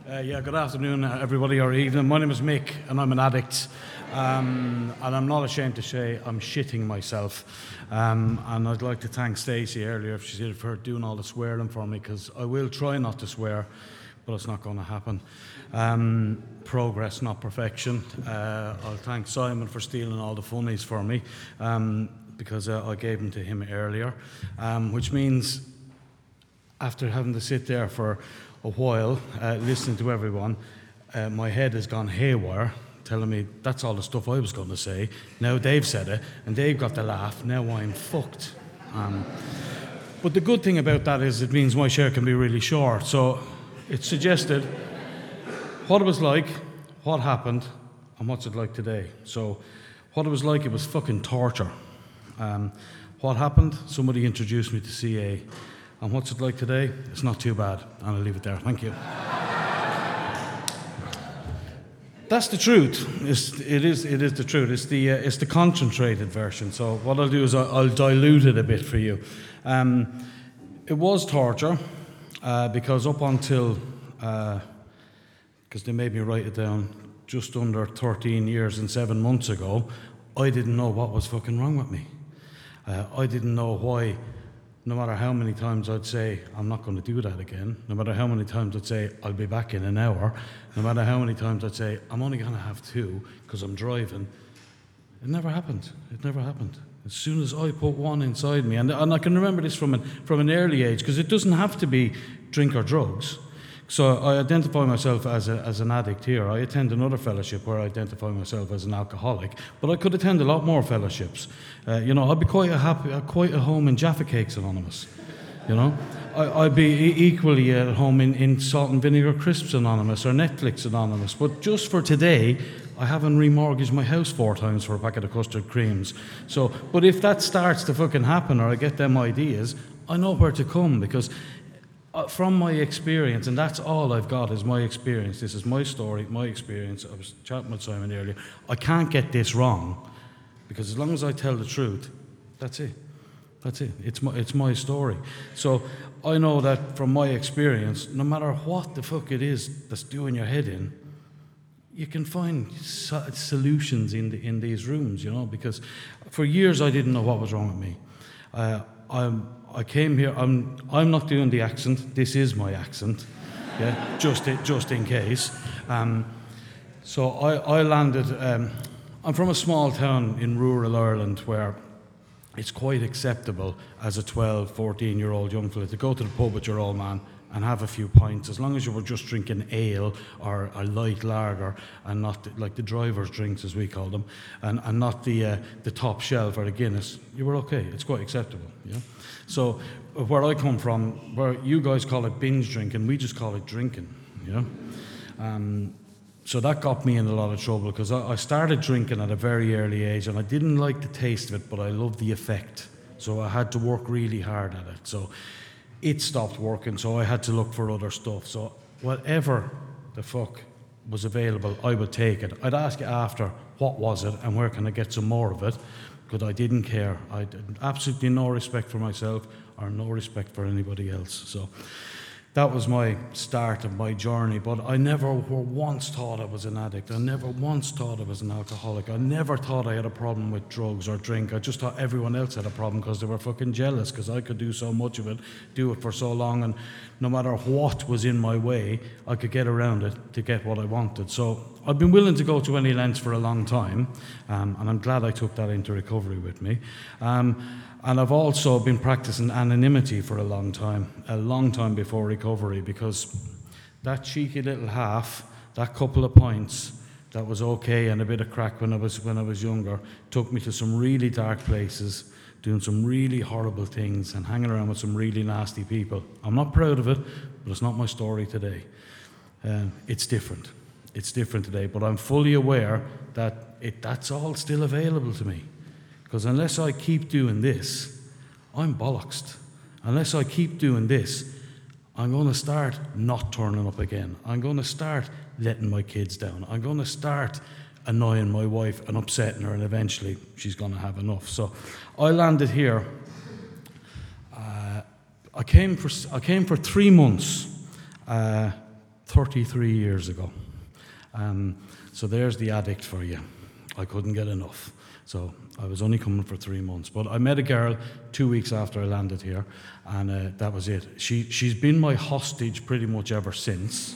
Yeah, good afternoon, everybody, or evening. My name is Mick, and I'm an addict. And I'm not ashamed to say I'm shitting myself. And I'd like to thank Stacey earlier, if she's here, for doing all the swearing for me, because I will try not to swear, but it's not going to happen. Progress, not perfection. I'll thank Simon for stealing all the funnies for me, because I gave them to him earlier, which means after having to sit there for a while, listening to everyone, my head has gone haywire, telling me that's all the stuff I was going to say. Now Dave said it, and Dave got the laugh. Now I'm fucked. But the good thing about that is it means my share can be really short. So it suggested what it was like, what happened, and what's it like today. So what it was like, it was fucking torture. What happened? Somebody introduced me to CA. And what's it like today? It's not too bad. And I'll leave it there. Thank you. That's the truth. It is the truth. It's the concentrated version. So what I'll do is I'll dilute it a bit for you. It was torture because up until, because they made me write it down, just under 13 years and 7 months ago, I didn't know what was fucking wrong with me. I didn't know why. No matter how many times I'd say, I'm not going to do that again, no matter how many times I'd say, I'll be back in an hour, no matter how many times I'd say, I'm only going to have 2 because I'm driving, it never happened. It never happened. As soon as I put one inside me, and I can remember this from an early age, because it doesn't have to be drink or drugs. So I identify myself as an addict here. I attend another fellowship where I identify myself as an alcoholic, but I could attend a lot more fellowships. I'd be quite at home in Jaffa Cakes Anonymous. I'd be equally at home in Salt and Vinegar Crisps Anonymous or Netflix Anonymous. But just for today, I haven't remortgaged my house 4 times for a packet of custard creams. So, but if that starts to fucking happen, or I get them ideas, I know where to come, because from my experience, and that's all I've got is my experience. This is my story, my experience. I was chatting with Simon earlier. I can't get this wrong, because as long as I tell the truth, that's it. That's it. It's my story. So I know that from my experience, no matter what the fuck it is that's doing your head in, you can find solutions in these rooms, because for years I didn't know what was wrong with me. I came here. I'm not doing the accent. This is my accent, yeah. Just in case. So I landed. I'm from a small town in rural Ireland where it's quite acceptable as a 12, 14-year-old young fella to go to the pub with your old man and have a few pints, as long as you were just drinking ale or a light lager, and not like the driver's drinks, as we call them, and not the top shelf or the Guinness. You were okay. It's quite acceptable. Yeah. So where I come from, where you guys call it binge drinking, we just call it drinking. So that got me in a lot of trouble, because I started drinking at a very early age, and I didn't like the taste of it, but I loved the effect. So I had to work really hard at it. So it stopped working, so I had to look for other stuff. So whatever the fuck was available, I would take it. I'd ask you after, what was it, and where can I get some more of it? Because I didn't care. I had absolutely no respect for myself or no respect for anybody else. So that was my start of my journey. But I never once thought I was an addict. I never once thought I was an alcoholic. I never thought I had a problem with drugs or drink. I just thought everyone else had a problem because they were fucking jealous, because I could do so much of it, do it for so long, and no matter what was in my way, I could get around it to get what I wanted. So I've been willing to go to any lengths for a long time, and I'm glad I took that into recovery with me. And I've also been practicing anonymity for a long time before recovery, because that cheeky little half, that couple of pints, that was okay and a bit of crack when I was younger, took me to some really dark places, doing some really horrible things and hanging around with some really nasty people. I'm not proud of it, but it's not my story today. It's different. It's different today, but I'm fully aware that that's all still available to me. Because unless I keep doing this, I'm bollocksed. Unless I keep doing this, I'm going to start not turning up again. I'm going to start letting my kids down. I'm going to start annoying my wife and upsetting her, and eventually she's going to have enough. So I landed here. I came for 3 months 33 years ago. So there's the addict for you. I couldn't get enough. So I was only coming for 3 months. But I met a girl 2 weeks after I landed here, and that was it. She's been my hostage pretty much ever since.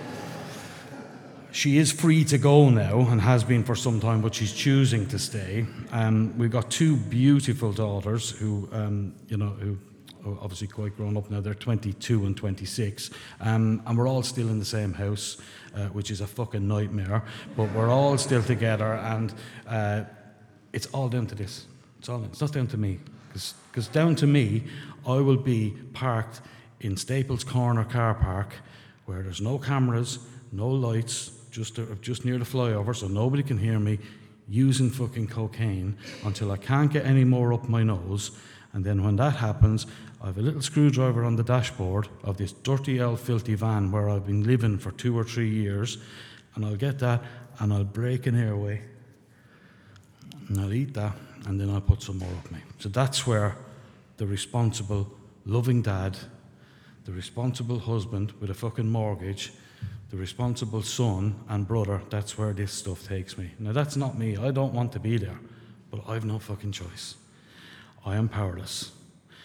She is free to go now and has been for some time, but she's choosing to stay. We've got 2 beautiful daughters who are obviously quite grown up now. They're 22 and 26. And we're all still in the same house, which is a fucking nightmare. But we're all still together, and it's all down to this. It's not down to me. Because down to me, I will be parked in Staples Corner car park where there's no cameras, no lights, just near the flyover, so nobody can hear me, using fucking cocaine until I can't get any more up my nose. And then when that happens, I have a little screwdriver on the dashboard of this dirty old filthy van where I've been living for 2 or 3 years, and I'll get that and I'll break an airway and I'll eat that, and then I'll put some more up me. So that's where the responsible, loving dad, the responsible husband with a fucking mortgage, the responsible son and brother, that's where this stuff takes me. Now, that's not me. I don't want to be there, but I've no fucking choice. I am powerless.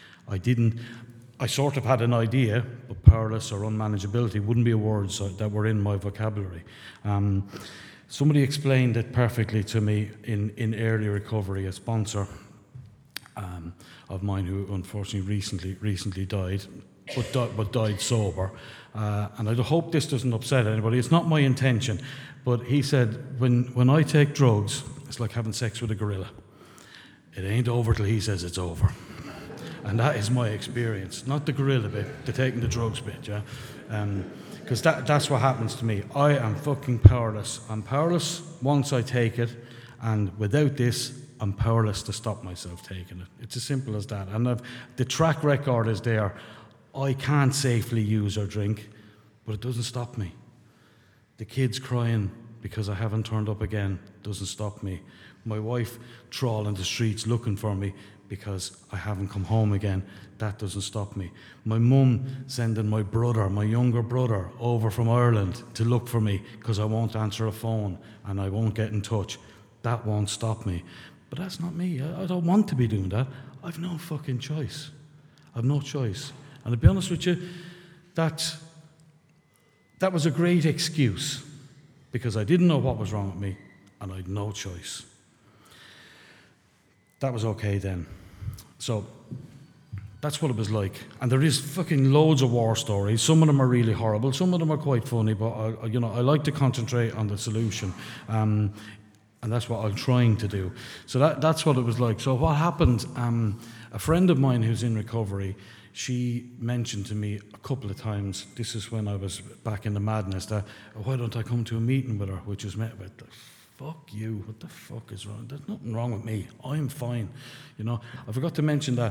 I sort of had an idea, but powerless or unmanageability wouldn't be words that were in my vocabulary. Somebody explained it perfectly to me in early recovery, a sponsor of mine who unfortunately recently died, but died sober. And I hope this doesn't upset anybody. It's not my intention. But he said, when I take drugs, it's like having sex with a gorilla. It ain't over till he says it's over. And that is my experience. Not the gorilla bit, the taking the drugs bit, yeah? Because that's what happens to me. I am fucking powerless. I'm powerless once I take it, and without this, I'm powerless to stop myself taking it. It's as simple as that. And the track record is there. I can't safely use or drink, but it doesn't stop me. The kids crying because I haven't turned up again doesn't stop me. My wife trawling the streets looking for me because I haven't come home again, that doesn't stop me. My mum sending my brother, my younger brother, over from Ireland to look for me because I won't answer a phone and I won't get in touch, that won't stop me. But that's not me. I don't want to be doing that. I've no fucking choice. I've no choice. And to be honest with you, that was a great excuse because I didn't know what was wrong with me and I had no choice. That was okay then. So that's what it was like. And there is fucking loads of war stories. Some of them are really horrible. Some of them are quite funny, but I like to concentrate on the solution. And that's what I'm trying to do. So that's what it was like. So what happened, a friend of mine who's in recovery, she mentioned to me a couple of times, this is when I was back in the madness, that why don't I come to a meeting with her, which was met with, fuck you, what the fuck is wrong? There's nothing wrong with me. I'm fine. I forgot to mention that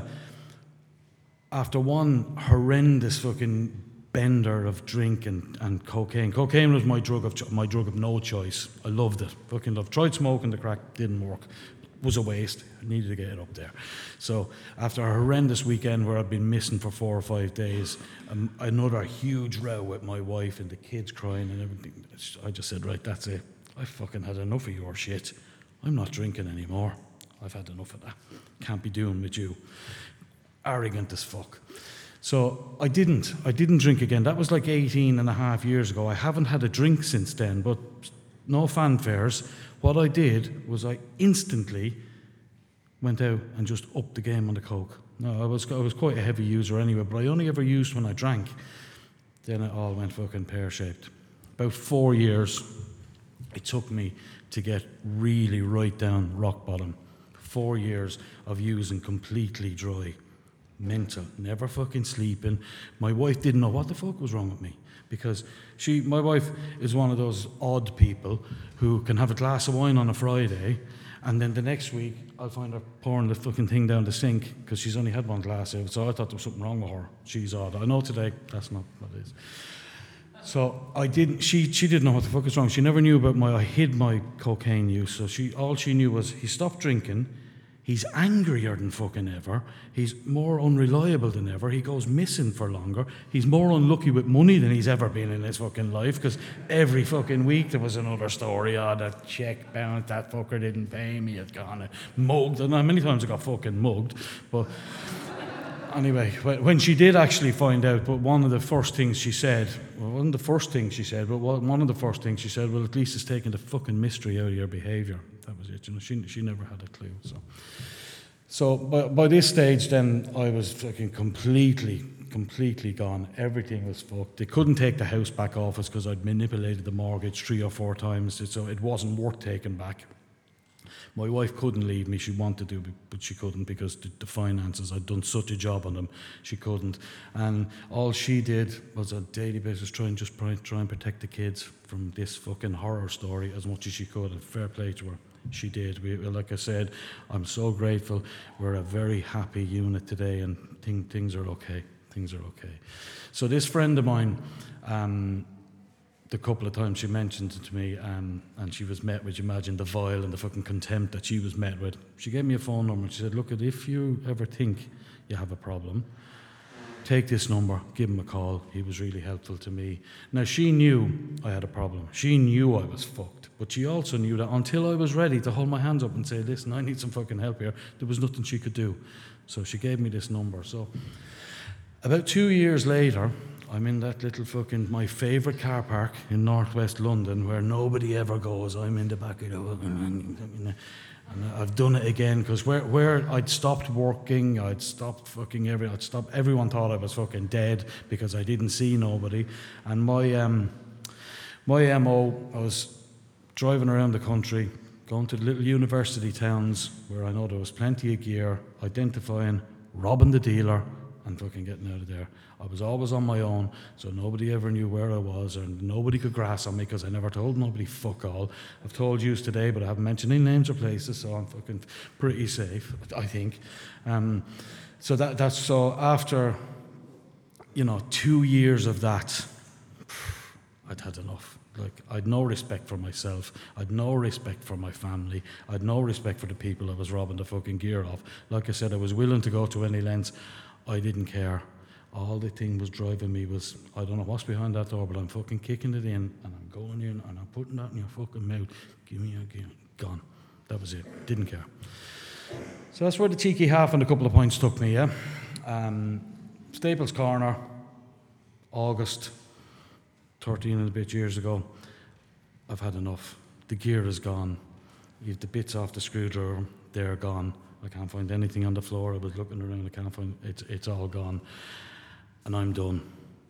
after one horrendous fucking bender of drink and cocaine. Cocaine was my drug of no choice. I loved it. Fucking loved. Tried smoking the crack, didn't work. Was a waste. I needed to get it up there. So after a horrendous weekend where I'd been missing for 4 or 5 days, another huge row with my wife and the kids crying and everything, I just said, right, that's it. I fucking had enough of your shit. I'm not drinking anymore. I've had enough of that. Can't be doing with you. Arrogant as fuck. So I didn't drink again. That was like 18 and a half years ago. I haven't had a drink since then, but no fanfares. What I did was I instantly went out and just upped the game on the coke. No, I was quite a heavy user anyway, but I only ever used when I drank. Then it all went fucking pear-shaped. About 4 years it took me to get really right down rock bottom. 4 years of using completely dry. Mental, never fucking sleeping. My wife didn't know what the fuck was wrong with me because my wife is one of those odd people who can have a glass of wine on a Friday and then the next week I'll find her pouring the fucking thing down the sink because she's only had one glass of it, so I thought there was something wrong with her. She's odd. I know today that's not what it is. So she didn't know what the fuck was wrong. She never knew about I hid my cocaine use. So all she knew was he stopped drinking, He's angrier than fucking ever. He's more unreliable than ever. He goes missing for longer. He's more unlucky with money than he's ever been in his fucking life, because every fucking week there was another story. Oh, that check bounced, that fucker didn't pay me, it's gone mugged. And many times I got fucking mugged. But anyway, when she did actually find out, but one of the first things she said, well, it wasn't the first thing she said, but one of the first things she said, well, at least it's taken the fucking mystery out of your behaviour. That was it, you know. She never had a clue. So by this stage, then I was fucking completely gone. Everything was fucked. They couldn't take the house back off us because I'd manipulated the mortgage 3 or 4 times, so it wasn't worth taking back. My wife couldn't leave me. She wanted to, but she couldn't because the finances, I'd done such a job on them, she couldn't. And all she did was on a daily basis try and protect the kids from this fucking horror story as much as she could, and fair play to her. She did. Like I said, I'm so grateful. We're a very happy unit today, and things are okay. Things are okay. So this friend of mine, the couple of times she mentioned it to me, and she was met with, you imagine the vile and the fucking contempt that she was met with. She gave me a phone number and she said, look, if you ever think you have a problem, take this number, give him a call. He was really helpful to me. Now, she knew I had a problem. She knew I was fucked. But she also knew that until I was ready to hold my hands up and say, listen, I need some fucking help here, there was nothing she could do. So she gave me this number. So about 2 years later, I'm in that little fucking, my favourite car park in northwest London where nobody ever goes. I'm in the back of the, and I've done it again, because where I'd stopped working, I'd stopped fucking everyone thought I was fucking dead because I didn't see nobody. And my MO, I was driving around the country, going to the little university towns where I know there was plenty of gear, identifying, robbing the dealer, and fucking getting out of there. I was always on my own, so nobody ever knew where I was, and nobody could grass on me because I never told nobody fuck all. I've told you today, but I haven't mentioned any names or places, so I'm fucking pretty safe, I think. So after, 2 years of that, I'd had enough. Like, I'd no respect for myself. I'd no respect for my family. I'd no respect for the people I was robbing the fucking gear of. Like I said, I was willing to go to any lengths. I didn't care. All the thing was driving me was, I don't know what's behind that door, but I'm fucking kicking it in, and I'm going in, and I'm putting that in your fucking mouth. Give me a game. Gone. That was it. Didn't care. So that's where the cheeky half and a couple of points took me, yeah? Staples Corner, August, 13 and a bit years ago. I've had enough. The gear is gone. You've the bits off the screwdriver, they're gone. I can't find anything on the floor. I was looking around, I can't find it's all gone. And I'm done.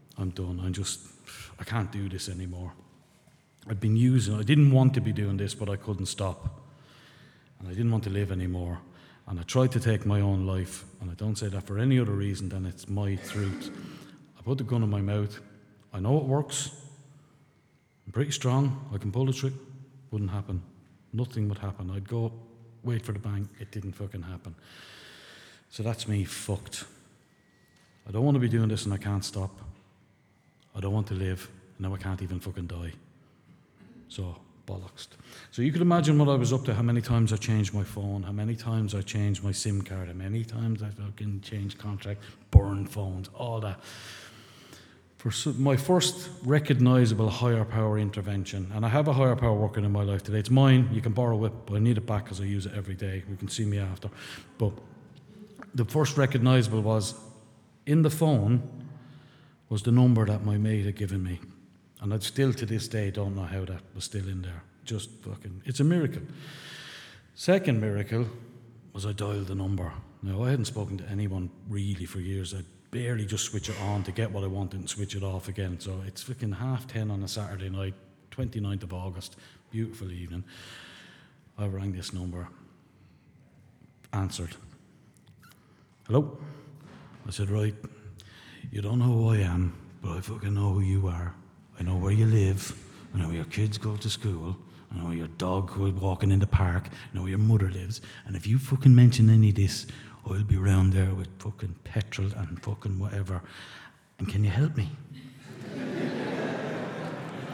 I can't do this anymore. I didn't want to be doing this, but I couldn't stop. And I didn't want to live anymore. And I tried to take my own life, and I don't say that for any other reason than it's my truth. I put the gun in my mouth. I know it works. I'm pretty strong. I can pull the trick. Wouldn't happen. Nothing would happen. I'd go, wait for the bang. It didn't fucking happen. So that's me fucked. I don't want to be doing this and I can't stop. I don't want to live, and now I can't even fucking die. So, bollocks. So you could imagine what I was up to, how many times I changed my phone, how many times I changed my SIM card, how many times I fucking changed contract, burned phones, all that. For my first recognisable higher power intervention, and I have a higher power working in my life today. It's mine, you can borrow it, but I need it back because I use it every day. You can see me after. But the first recognisable was, in the phone, was the number that my mate had given me. And I still to this day don't know how that was still in there. Just fucking, it's a miracle. Second miracle was I dialed the number. Now, I hadn't spoken to anyone really for years. I'd barely just switch it on to get what I wanted and switch it off again. So it's fucking 10:30 on a Saturday night, 29th of August, beautiful evening. I rang this number, answered. Hello? I said, right, you don't know who I am, but I fucking know who you are. I know where you live. I know where your kids go to school. I know where your dog who's walking in the park. I know where your mother lives. And if you fucking mention any of this, I'll be round there with fucking petrol and fucking whatever. And can you help me?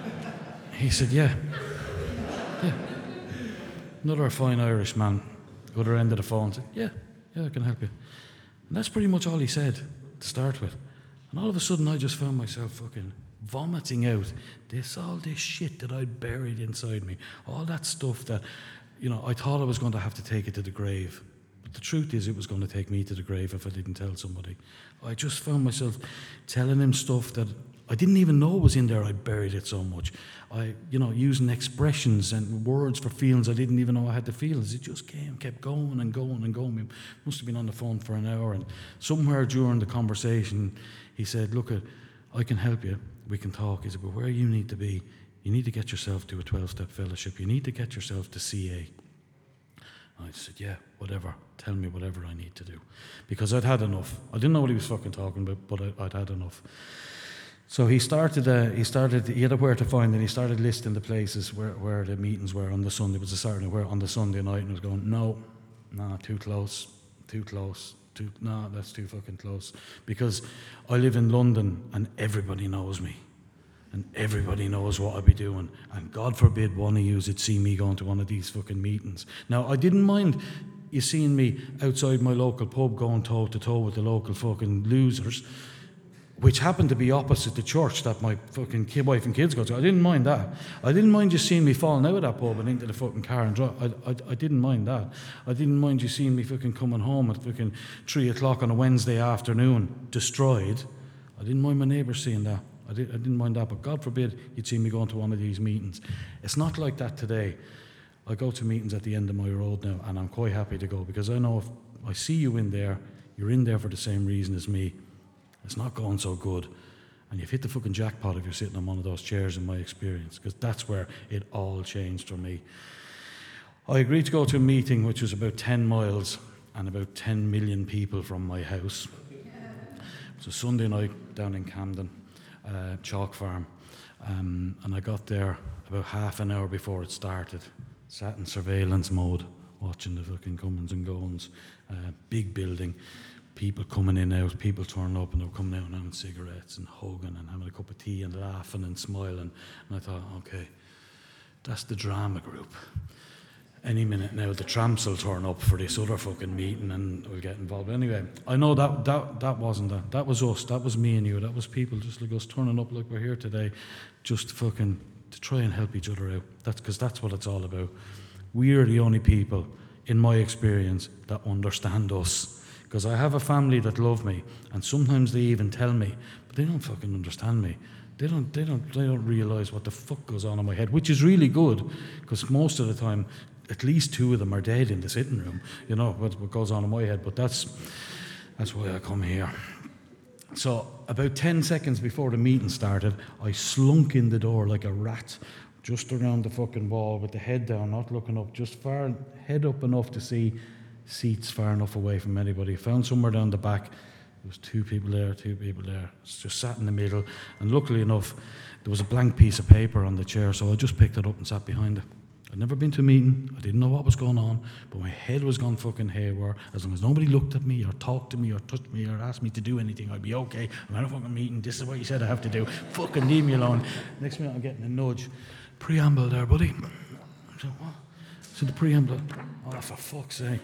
He said, yeah. Another fine Irish man. other end of the phone, said, yeah, I can help you. And that's pretty much all he said to start with. And all of a sudden, I just found myself fucking vomiting out all this shit that I'd buried inside me. All that stuff that, I thought I was going to have to take it to the grave. But the truth is, it was going to take me to the grave if I didn't tell somebody. I just found myself telling him stuff that I didn't even know was in there. I buried it so much. Using expressions and words for feelings I didn't even know I had the feelings. It just kept going and going and going. We must have been on the phone for an hour, and somewhere during the conversation, he said, look, I can help you. We can talk. He said, but where you need to be, you need to get yourself to a 12-step fellowship. You need to get yourself to CA. I said, yeah, whatever. Tell me whatever I need to do. Because I'd had enough. I didn't know what he was fucking talking about, but I'd had enough. So he had a where to find, and he started listing the places where the meetings were on the Sunday. It was a Saturday, where on the Sunday night, and I was going, no, too close, no, that's too fucking close. Because I live in London, and everybody knows me. And everybody knows what I'd be doing. And God forbid one of yous would see me going to one of these fucking meetings. Now, I didn't mind you seeing me outside my local pub going toe-to-toe with the local fucking losers, which happened to be opposite the church that my fucking wife and kids go to. I didn't mind that. I didn't mind you seeing me falling out of that pub and into the fucking car and drive. I didn't mind that. I didn't mind you seeing me fucking coming home at fucking 3 o'clock on a Wednesday afternoon, destroyed. I didn't mind my neighbours seeing that. I didn't mind that, but God forbid you'd see me going to one of these meetings. It's not like that today. I go to meetings at the end of my road now, and I'm quite happy to go, because I know if I see you in there, you're in there for the same reason as me. It's not going so good, and you've hit the fucking jackpot if you're sitting on one of those chairs, in my experience, because that's where it all changed for me. I agreed to go to a meeting which was about 10 miles and about 10 million people from my house. It was a Sunday night down in Camden. Chalk Farm, and I got there about half an hour before it started. Sat in surveillance mode, watching the fucking comings and goings. Big building, people coming in and out, people turning up, and they were coming out and having cigarettes and hugging and having a cup of tea and laughing and smiling. And I thought, okay, that's the drama group. Any minute now, the tramps will turn up for this other fucking meeting and we'll get involved. Anyway, I know that wasn't that. That was us. That was me and you. That was people just like us turning up like we're here today, just fucking to try and help each other out. That's what it's all about. We're the only people, in my experience, that understand us. Because I have a family that love me, and sometimes they even tell me, but they don't fucking understand me. They don't realise what the fuck goes on in my head, which is really good, because most of the time, at least 2 of them are dead in the sitting room, what goes on in my head. But that's why I come here. So about 10 seconds before the meeting started, I slunk in the door like a rat, just around the fucking wall with the head down, not looking up, just head up enough to see seats far enough away from anybody. Found somewhere down the back. There was 2 people there. Just sat in the middle, and luckily enough, there was a blank piece of paper on the chair, so I just picked it up and sat behind it. I'd never been to a meeting. I didn't know what was going on, but my head was gone fucking haywire. As long as nobody looked at me or talked to me or touched me or asked me to do anything, I'd be okay. I'm at a fucking meeting. This is what you said I have to do. Fucking leave me alone. Next minute, I'm getting a nudge. Preamble there, buddy. I said, what? I said, the preamble. Oh, for fuck's sake.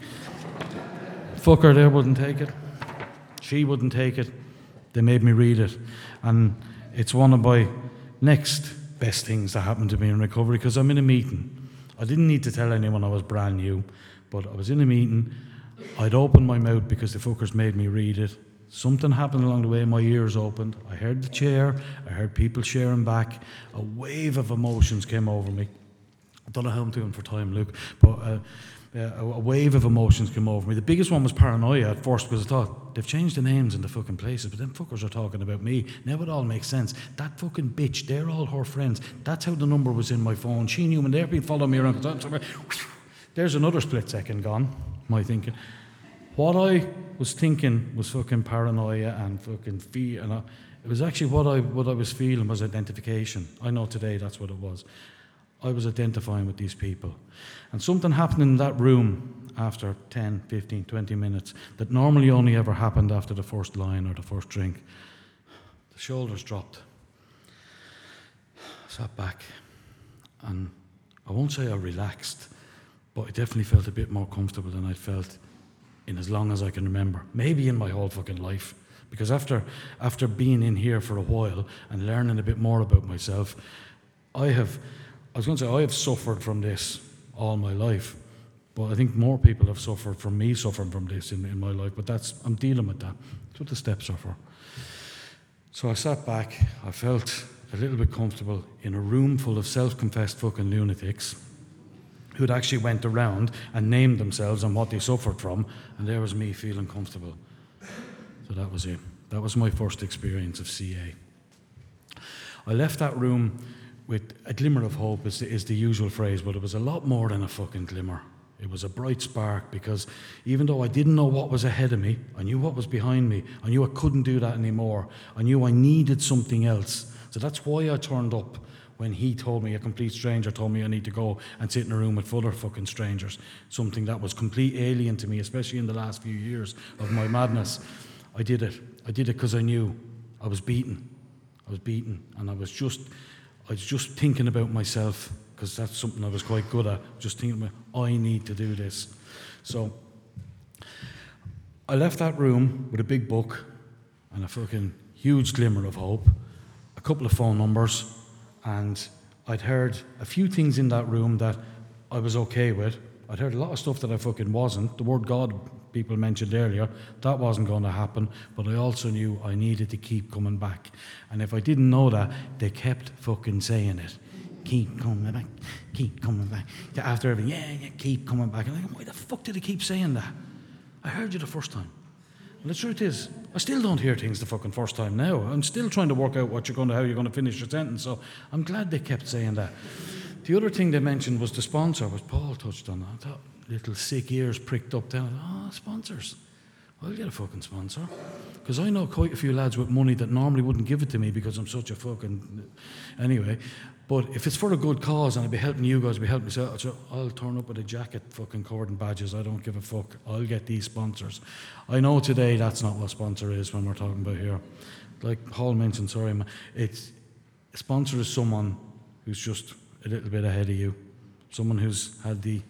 Fucker there wouldn't take it. She wouldn't take it. They made me read it. And it's one of my next best things that happened to me in recovery, because I'm in a meeting. I didn't need to tell anyone I was brand new, but I was in a meeting. I'd opened my mouth because the fuckers made me read it. Something happened along the way, my ears opened. I heard the chair, I heard people sharing back. A wave of emotions came over me. I don't know how I'm doing for time, Luke, but a wave of emotions came over me. The biggest one was paranoia at first, because I thought, they've changed the names in the fucking places, but them fuckers are talking about me. Now it all makes sense. That fucking bitch, they're all her friends. That's how the number was in my phone. She knew, and they've been following me around. There's another split second gone, my thinking. What I was thinking was fucking paranoia and fucking fear, and it was actually what I was feeling was identification. I know today that's what it was. I was identifying with these people. And something happened in that room after 10, 15, 20 minutes that normally only ever happened after the first line or the first drink. The shoulders dropped. I sat back, and I won't say I relaxed, but I definitely felt a bit more comfortable than I'd felt in as long as I can remember. Maybe in my whole fucking life. Because after being in here for a while and learning a bit more about myself, I have suffered from this all my life. But I think more people have suffered from me suffering from this in my life. But I'm dealing with that. That's what the steps are for. So I sat back. I felt a little bit comfortable in a room full of self-confessed fucking lunatics who'd actually went around and named themselves and what they suffered from. And there was me feeling comfortable. So that was it. That was my first experience of CA. I left that room with a glimmer of hope, is the usual phrase, but it was a lot more than a fucking glimmer. It was a bright spark, because even though I didn't know what was ahead of me, I knew what was behind me. I knew I couldn't do that anymore. I knew I needed something else. So that's why I turned up when he told me, a complete stranger told me I need to go and sit in a room with other fucking strangers, something that was complete alien to me, especially in the last few years of my madness. I did it. I did it because I knew I was beaten. And I was just thinking about myself, because that's something I was quite good at, just thinking about, I need to do this. So I left that room with a big book and a fucking huge glimmer of hope, a couple of phone numbers, and I'd heard a few things in that room that I was okay with. I'd heard a lot of stuff that I fucking wasn't. The word God people mentioned earlier, that wasn't going to happen, but I also knew I needed to keep coming back. And if I didn't know that, they kept fucking saying it. Keep coming back, keep coming back. After everything, yeah, keep coming back. And I'm like, why the fuck did he keep saying that? I heard you the first time. And the truth is, I still don't hear things the fucking first time now. I'm still trying to work out how you're going to finish your sentence, so I'm glad they kept saying that. The other thing they mentioned was the sponsor, which Paul touched on. I thought, little sick ears pricked up down. Sponsors. I'll get a fucking sponsor. Because I know quite a few lads with money that normally wouldn't give it to me because I'm such a fucking... Anyway, but if it's for a good cause and I'd be helping you guys, I'd be helping myself, I'll turn up with a jacket fucking covered in badges. I don't give a fuck. I'll get these sponsors. I know today that's not what sponsor is when we're talking about here. Like Paul mentioned, a sponsor is someone who's just a little bit ahead of you. Someone who's had the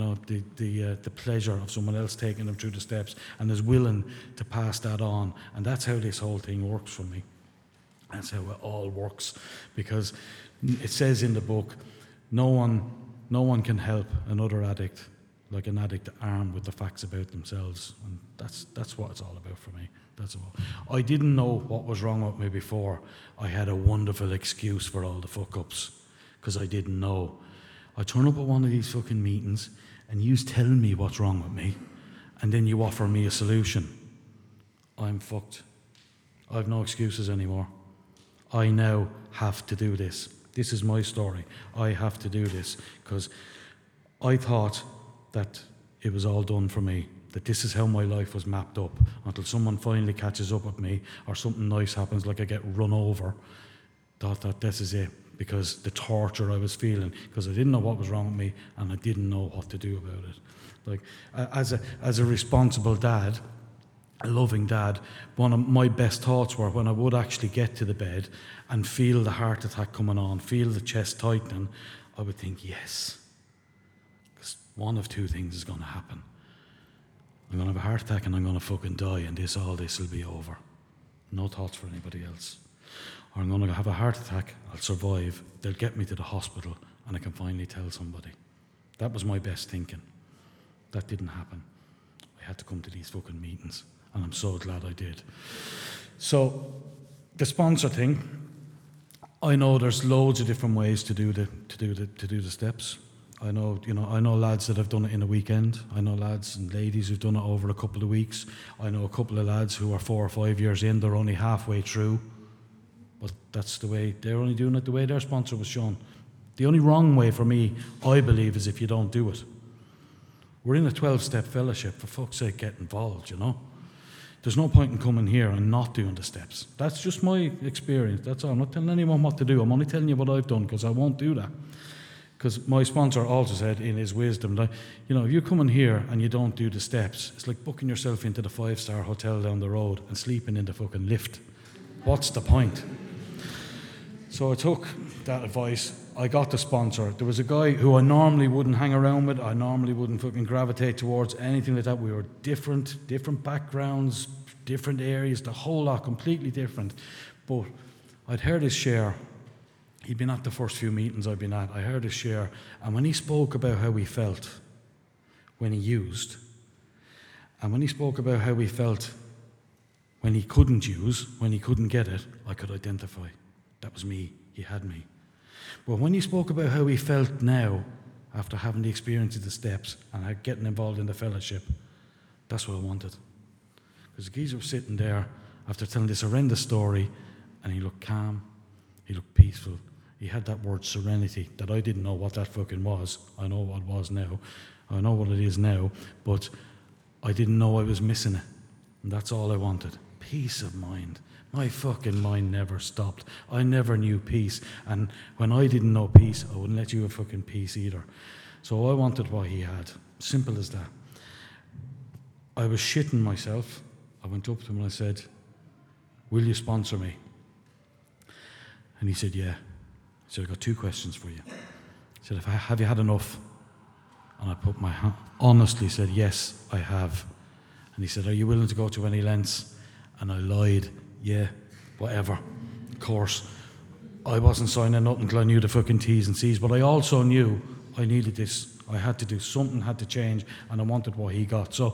pleasure of someone else taking them through the steps and is willing to pass that on. And that's how this whole thing works for me. That's how it all works. Because it says in the book, no one can help another addict like an addict armed with the facts about themselves. And that's what it's all about for me. That's all. I didn't know what was wrong with me before. I had a wonderful excuse for all the fuck-ups, because I didn't know. I turn up at one of these fucking meetings and you tell me what's wrong with me, and then you offer me a solution. I'm fucked. I've no excuses anymore. I now have to do this. This is my story. I have to do this because I thought that it was all done for me, that this is how my life was mapped up until someone finally catches up with me or something nice happens, like I get run over. Thought that this is it. Because the torture I was feeling, because I didn't know what was wrong with me and I didn't know what to do about it. Like, as a responsible dad, a loving dad, one of my best thoughts were when I would actually get to the bed and feel the heart attack coming on, feel the chest tightening, I would think, yes. Because one of two things is going to happen. I'm going to have a heart attack and I'm going to fucking die, and all this will be over. No thoughts for anybody else. Or I'm going to have a heart attack, I'll survive, they'll get me to the hospital, and I can finally tell somebody. That was my best thinking. That didn't happen. I had to come to these fucking meetings, and I'm so glad I did. So, the sponsor thing, I know there's loads of different ways to do the steps. I know lads that have done it in a weekend. I know lads and ladies who've done it over a couple of weeks. I know a couple of lads who are 4 or 5 years in, they're only halfway through. But that's the way, they're only doing it the way their sponsor was shown. The only wrong way for me, I believe, is if you don't do it. We're in a 12-step fellowship, for fuck's sake, get involved, There's no point in coming here and not doing the steps. That's just my experience, that's all. I'm not telling anyone what to do, I'm only telling you what I've done, because I won't do that. Because my sponsor also said in his wisdom that, if you come in here and you don't do the steps, it's like booking yourself into the 5-star hotel down the road and sleeping in the fucking lift. What's the point? So I took that advice. I got the sponsor. There was a guy who I normally wouldn't hang around with. I normally wouldn't fucking gravitate towards anything like that. We were different backgrounds, different areas, the whole lot, completely different. But I'd heard his share. He'd been at the first few meetings I'd been at. I heard his share. And when he spoke about how he felt when he used, and when he spoke about how he felt when he couldn't use, when he couldn't get it, I could identify. That was me. He had me. But when he spoke about how he felt now, after having the experience of the steps and getting involved in the fellowship, that's what I wanted. Because the geezer was sitting there after telling this horrendous story, and he looked calm, he looked peaceful. He had that word serenity that I didn't know what that fucking was. I know what it was now. I know what it is now, but I didn't know I was missing it. And that's all I wanted. Peace of mind. My fucking mind never stopped. I never knew peace. And when I didn't know peace, I wouldn't let you have fucking peace either. So I wanted what he had. Simple as that. I was shitting myself. I went up to him and I said, "Will you sponsor me?" And he said, "Yeah." He said, "I've got 2 questions for you." He said, "Have you had enough?" And I put my hand, honestly said, "Yes, I have." And he said, "Are you willing to go to any lengths?" And I lied. "Yeah, whatever." Of course, I wasn't signing nothing until I knew the fucking T's and C's, but I also knew I needed this. I had to do something, had to change, and I wanted what he got. So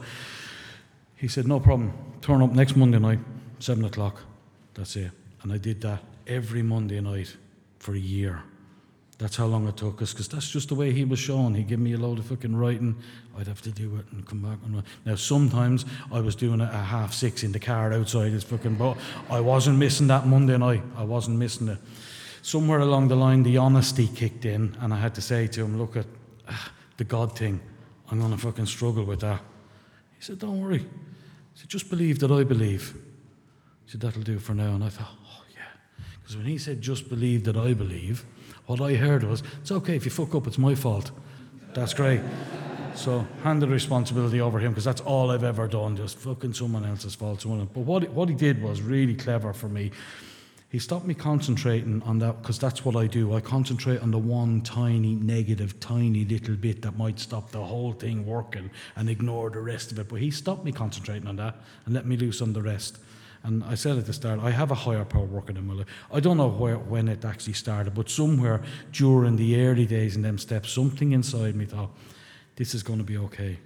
he said, "No problem. Turn up next Monday night, 7 o'clock. That's it." And I did that every Monday night for a year. That's how long it took us, because that's just the way he was shown. He'd give me a load of fucking writing. I'd have to do it and come back. Now, sometimes I was doing it at 6:30 in the car outside his fucking boat. I wasn't missing that Monday night. I wasn't missing it. Somewhere along the line, the honesty kicked in, and I had to say to him, "Look at the God thing. I'm going to fucking struggle with that." He said, "Don't worry." He said, "Just believe that I believe." He said, "That'll do for now." And I thought, oh, yeah. Because when he said, "Just believe that I believe," what I heard was, "It's okay if you fuck up, it's my fault." That's great. So hand the responsibility over him, because that's all I've ever done, just fucking someone else's fault. But what he did was really clever for me. He stopped me concentrating on that, because that's what I do. I concentrate on the one tiny negative, tiny little bit that might stop the whole thing working and ignore the rest of it. But he stopped me concentrating on that and let me loose on the rest. And I said at the start, I have a higher power working in my life. I don't know when it actually started, but somewhere during the early days in them steps, something inside me thought, this is going to be okay.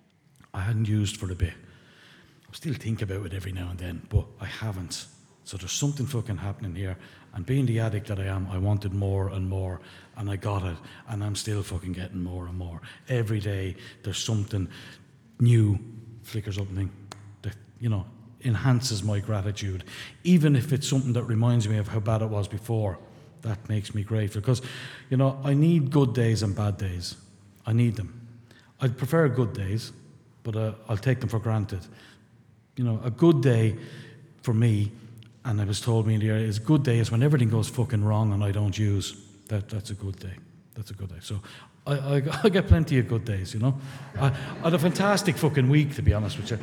I hadn't used for a bit. I still think about it every now and then, but I haven't. So there's something fucking happening here. And being the addict that I am, I wanted more and more, and I got it. And I'm still fucking getting more and more. Every day there's something new flickers up and that, enhances my gratitude. Even if it's something that reminds me of how bad it was before, that makes me grateful. Because, I need good days and bad days. I need them. I'd prefer good days, but I'll take them for granted. A good day for me, and it was told me in the area, is a good day is when everything goes fucking wrong and I don't use. That's a good day. That's a good day. So I get plenty of good days, I had a fantastic fucking week, to be honest with you.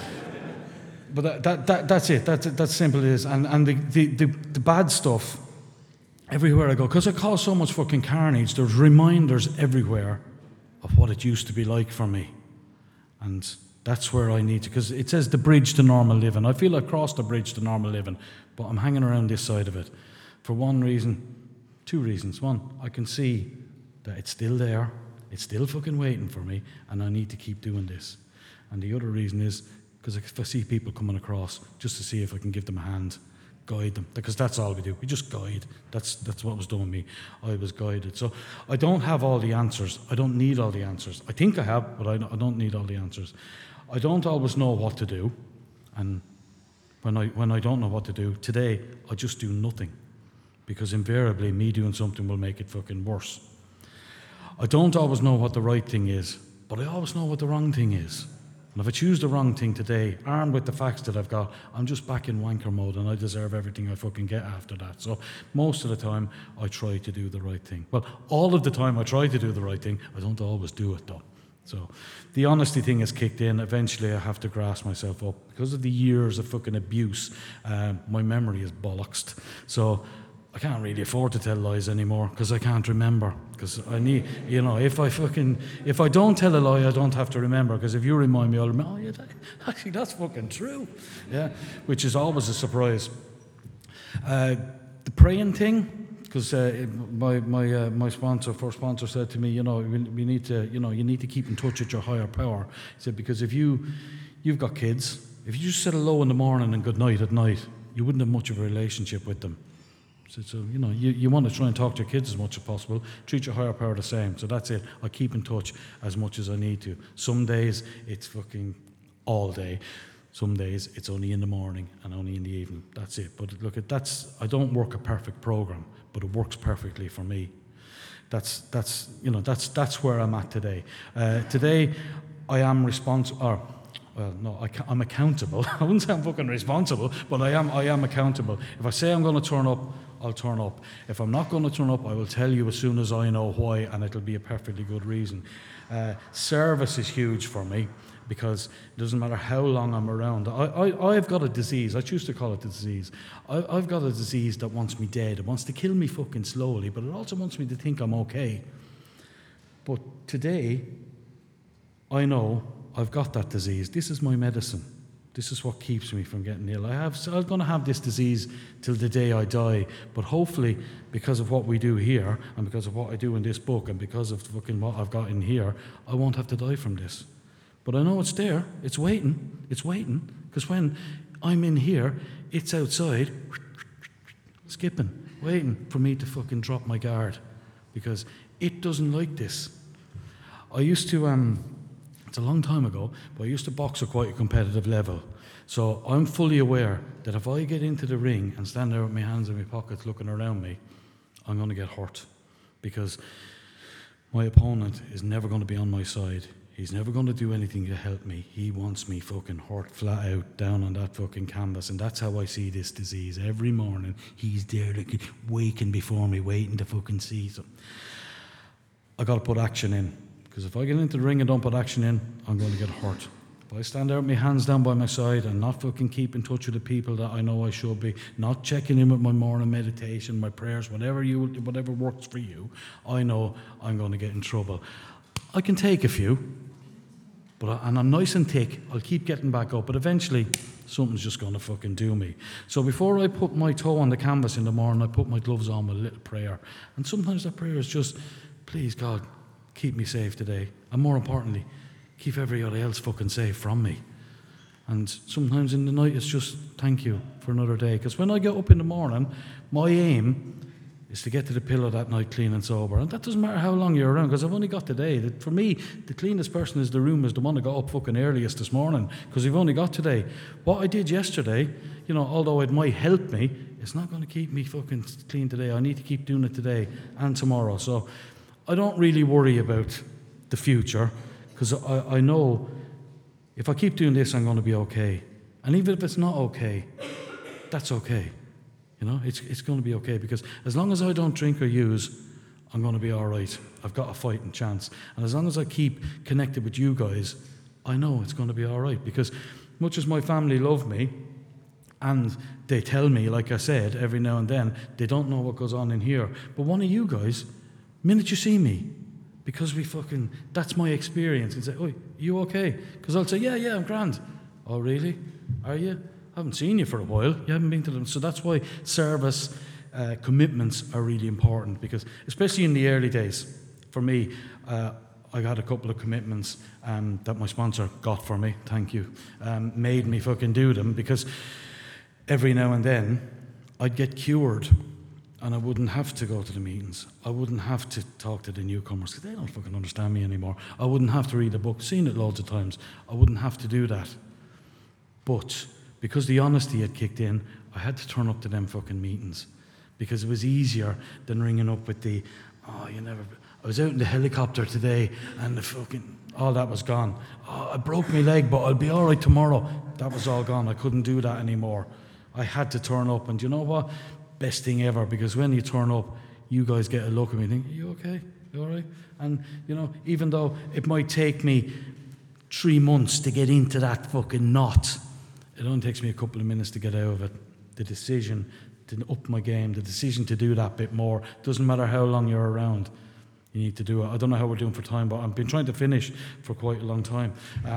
But that's it. That's simple it is. And the bad stuff, everywhere I go, because I cause so much fucking carnage, there's reminders everywhere of what it used to be like for me. And that's where I need to, because it says the bridge to normal living. I feel I crossed the bridge to normal living, but I'm hanging around this side of it. For one reason, 2 reasons. One, I can see that it's still there, it's still fucking waiting for me, and I need to keep doing this. And the other reason is, because if I see people coming across, just to see if I can give them a hand, guide them, because that's all we do. We just guide. That's what was done with me. I was guided. So I don't have all the answers. I don't need all the answers. I think I have, but I don't need all the answers. I don't always know what to do, and when I don't know what to do, today I just do nothing, because invariably me doing something will make it fucking worse. I don't always know what the right thing is, but I always know what the wrong thing is. And if I choose the wrong thing today, armed with the facts that I've got, I'm just back in wanker mode, and I deserve everything I fucking get after that. So most of the time, I try to do the right thing. Well, all of the time I try to do the right thing, I don't always do it though. So the honesty thing has kicked in. Eventually I have to grasp myself up. Because of the years of fucking abuse, my memory is bollocksed. So I can't really afford to tell lies anymore because I can't remember. Because I need, if I don't tell a lie, I don't have to remember. Because if you remind me, I'll remember, oh yeah, actually that's fucking true. Yeah, which is always a surprise. The praying thing, because my first sponsor said to me, we need to, you need to keep in touch with your higher power. He said, because if you've got kids, if you just said hello in the morning and good night at night, you wouldn't have much of a relationship with them. So you want to try and talk to your kids as much as possible. Treat your higher power the same. So that's it. I keep in touch as much as I need to. Some days it's fucking all day. Some days it's only in the morning and only in the evening. That's it. But look, I don't work a perfect program, but it works perfectly for me. That's where I'm at today. Today I am responsible. Well, no, I'm accountable. I wouldn't say I'm fucking responsible, but I am accountable. If I say I'm going to turn up, I'll turn up. If I'm not going to turn up, I will tell you as soon as I know why, and it'll be a perfectly good reason. Service is huge for me because it doesn't matter how long I'm around. I've got a disease. I choose to call it a disease. I've got a disease that wants me dead. It wants to kill me fucking slowly, but it also wants me to think I'm okay. But today, I know I've got that disease. This is my medicine. This is what keeps me from getting ill. I'm going to have this disease till the day I die, but hopefully, because of what we do here, and because of what I do in this book, and because of fucking what I've got in here, I won't have to die from this. But I know it's there. It's waiting. It's waiting. Because when I'm in here, it's outside, skipping, waiting for me to fucking drop my guard. Because it doesn't like this. I used to... It's a long time ago, but I used to box at quite a competitive level. So I'm fully aware that if I get into the ring and stand there with my hands in my pockets looking around me, I'm going to get hurt. Because my opponent is never going to be on my side. He's never going to do anything to help me. He wants me fucking hurt flat out down on that fucking canvas. And that's how I see this disease. Every morning, he's there like waking before me, waiting to fucking see something. I got to put action in. Because if I get into the ring and don't put action in, I'm going to get hurt. If I stand there with my hands down by my side and not fucking keep in touch with the people that I know I should be, not checking in with my morning meditation, my prayers, whatever works for you, I know I'm going to get in trouble. I can take a few, and I'm nice and thick. I'll keep getting back up, but eventually something's just going to fucking do me. So before I put my toe on the canvas in the morning, I put my gloves on with a little prayer. And sometimes that prayer is just, please God, keep me safe today. And more importantly, keep everybody else fucking safe from me. And sometimes in the night, it's just thank you for another day. Because when I get up in the morning, my aim is to get to the pillow that night clean and sober. And that doesn't matter how long you're around, because I've only got today. For me, the cleanest person in the room is the one that got up fucking earliest this morning, because we've only got today. What I did yesterday, although it might help me, it's not going to keep me fucking clean today. I need to keep doing it today and tomorrow. So I don't really worry about the future, because I know if I keep doing this, I'm going to be okay. And even if it's not okay, that's okay. It's going to be okay, because as long as I don't drink or use, I'm going to be all right. I've got a fighting chance. And as long as I keep connected with you guys, I know it's going to be all right. Because much as my family love me, and they tell me, like I said, every now and then, they don't know what goes on in here. But one of you guys, minute you see me, because that's my experience, and say, "Oi, you okay?" Because I'll say, yeah, I'm grand. Oh, really? Are you? I haven't seen you for a while. You haven't been to them. So that's why service commitments are really important, because especially in the early days, for me, I had a couple of commitments that my sponsor got for me, thank you, made me fucking do them, because every now and then I'd get cured. And I wouldn't have to go to the meetings. I wouldn't have to talk to the newcomers, because they don't fucking understand me anymore. I wouldn't have to read a book, seen it loads of times. I wouldn't have to do that. But because the honesty had kicked in, I had to turn up to them fucking meetings, because it was easier than ringing up with I was out in the helicopter today and the fucking, all that was gone. Oh, I broke my leg, but I'll be all right tomorrow. That was all gone. I couldn't do that anymore. I had to turn up, and you know what? Best thing ever, because when you turn up, you guys get a look at me and think, are you okay? You all right? And, even though it might take me 3 months to get into that fucking knot, it only takes me a couple of minutes to get out of it. The decision to up my game, the decision to do that bit more. Doesn't matter how long you're around, you need to do it. I don't know how we're doing for time, but I've been trying to finish for quite a long time.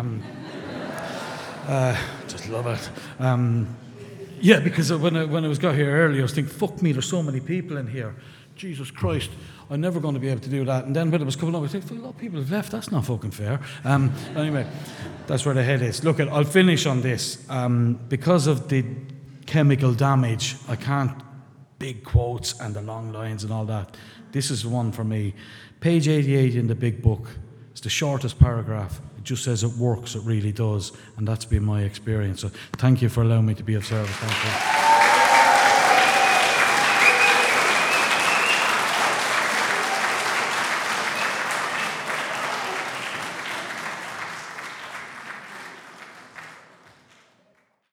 Just love it. Yeah, because when I was got here earlier, I was thinking, fuck me, there's so many people in here. Jesus Christ, I'm never going to be able to do that. And then when it was coming up, I was thinking, a lot of people have left. That's not fucking fair. Anyway, that's where the head is. Look, I'll finish on this. Because of the chemical damage, I can't big quotes and the long lines and all that. This is one for me. Page 88 in the big book. It's the shortest paragraph. It just says it works. It really does. And that's been my experience. So thank you for allowing me to be of service. Thank you.